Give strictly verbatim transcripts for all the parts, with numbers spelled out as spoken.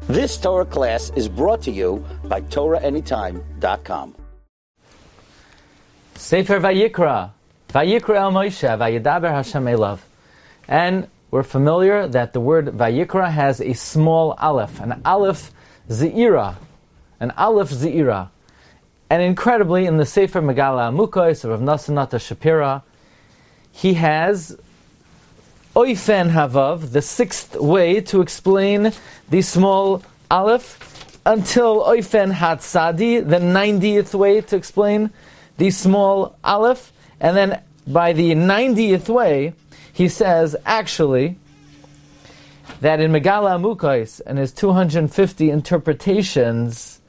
This Torah class is brought to you by Torah Anytime dot com. Sefer Vayikra, Vayikra el Moshe, Vayidaber Hashem Elav. And we're familiar that the word Vayikra has a small aleph, an aleph ze'ira, an aleph ze'ira. And incredibly, in the Sefer Megala Amukos of Rav Nosson Nata Shapira, he has Oifen Havav, the sixth way to explain the small aleph, until Oifen Hatzadi, the ninetieth way to explain the small aleph. And then by the ninetieth way, he says, actually, that in Megala Amukos and his two hundred fifty interpretations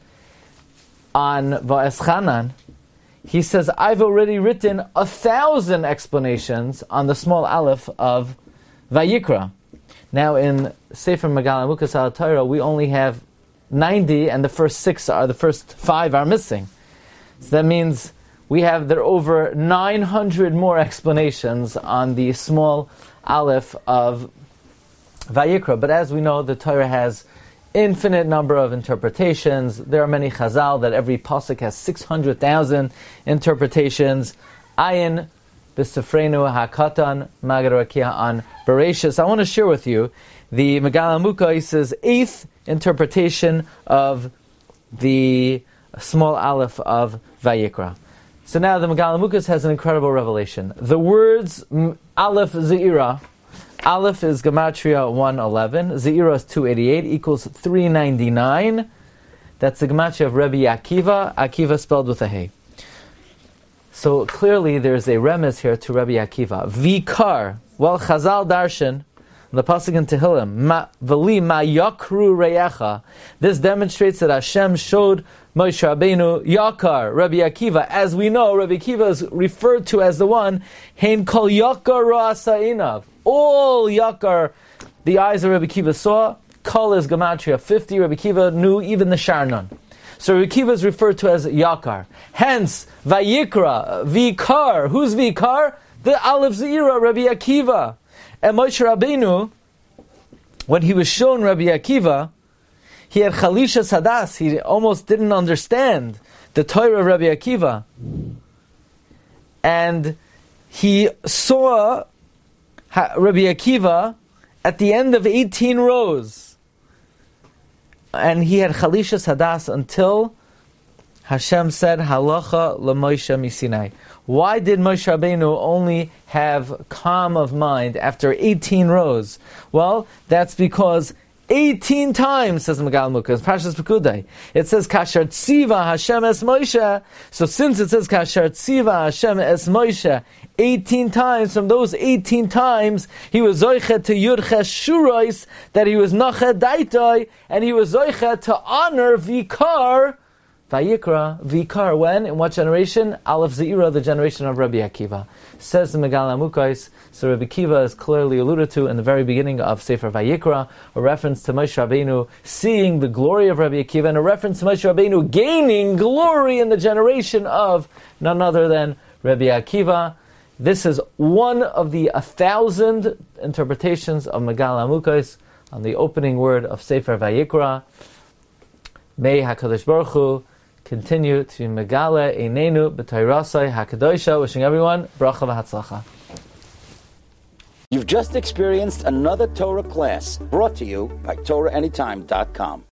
on Va'eschanan, he says, I've already written a thousand explanations on the small aleph of Vayikra. Now in Sefer Megala Amukos al Torah, we only have ninety, and the first six are, the first five are missing. So that means we have, there are over nine hundred more explanations on the small aleph of Vayikra. But as we know, the Torah has infinite number of interpretations. There are many Chazal that every pasuk has six hundred thousand interpretations. Ayin b'sefreinu hakatan Magad Rakia on Bereshis. I want to share with you the Megala Amukos' eighth interpretation of the small aleph of Vayikra. So now the Megala Amukos has an incredible revelation. The words aleph ze'ira, aleph is gematria one eleven, ze'ira is two eighty-eight, equals three ninety-nine. That's the gematria of Rebbe Akiva, Akiva spelled with a hey. So clearly there's a remez here to Rebbe Akiva. Vikar, well, Chazal Darshan, the pasuk in Tehillim, ma, v'li ma yakru reyecha. This demonstrates that Hashem showed Moshe Rabbeinu Yakar, Rabbi Akiva. As we know, Rabbi Akiva is referred to as the one, Hein kol Yakar ra'asainav. All Yakar, the eyes of Rabbi Akiva saw. Kol is gematria fifty. Rabbi Akiva knew even the Sharnon. So Rabbi Akiva is referred to as Yakar. Hence, Vayikra, Vikar. Who's Vikar? The Aleph Ze'ira, Rabbi Akiva. And Moshe Rabbeinu, when he was shown Rabbi Akiva, he had Chalisha Sadas. He almost didn't understand the Torah of Rabbi Akiva. And he saw Rabbi Akiva at the end of eighteen rows. And he had Chalisha Sadas until Hashem said, Halacha l'Moshe miSinai. Why did Moshe Rabbeinu only have calm of mind after eighteen rows? Well, that's because eighteen times, says Megala Amukos, Parshas Pekudei, it says Kasher Tziva Hashem es Moshe. So since it says Kasher Tziva Hashem es Moshe eighteen times, from those eighteen times, he was zoichet to Yudches Shurois, that he was Nached Daitoi, and he was zoichet to honor Vikar, Vayikra, Vikar, when? In what generation? Aleph Ze'ira, the generation of Rabbi Akiva. Says the Megala Amukos, so Rabbi Akiva is clearly alluded to in the very beginning of Sefer Vayikra, a reference to Moshe Rabbeinu seeing the glory of Rabbi Akiva, and a reference to Moshe Rabbeinu gaining glory in the generation of none other than Rabbi Akiva. This is one of the a thousand interpretations of Megala Amukos on the opening word of Sefer Vayikra. May HaKadosh Baruch Hu continue to Megala Einenu B'Toirasai HaKadosha. Wishing everyone bracha v'hatzlacha. You've just experienced another Torah class brought to you by Torah Anytime dot com.